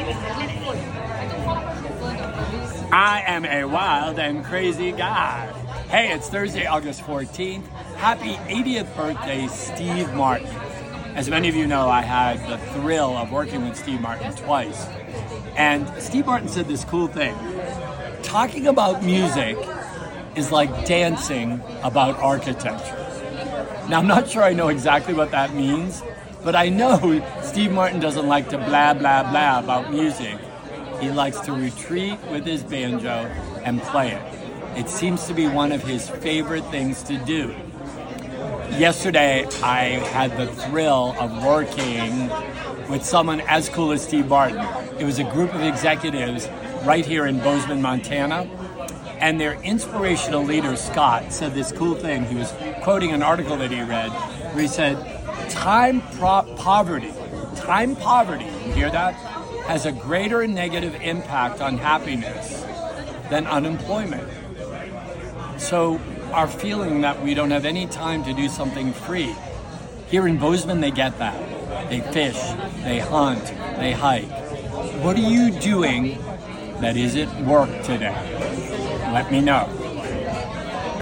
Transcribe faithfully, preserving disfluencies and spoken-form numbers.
I am a wild and crazy guy. Hey, it's Thursday, August fourteenth. Happy eightieth birthday, Steve Martin. As many of you know, I had the thrill of working with Steve Martin twice. And Steve Martin said this cool thing. Talking about music is like dancing about architecture. Now, I'm not sure I know exactly what that means, but I know Steve Martin doesn't like to blah, blah, blah about music. He likes to retreat with his banjo and play it. It seems to be one of his favorite things to do. Yesterday, I had the thrill of working with someone as cool as Steve Martin. It was a group of executives right here in Bozeman, Montana. And their inspirational leader, Scott, said this cool thing. He was quoting an article that he read where he said, time pro- poverty, time poverty, you hear that, has a greater negative impact on happiness than unemployment. So our feeling that we don't have any time to do something free. Here in Bozeman, they get that. They fish, they hunt, they hike. What are you doing that isn't work today? Let me know.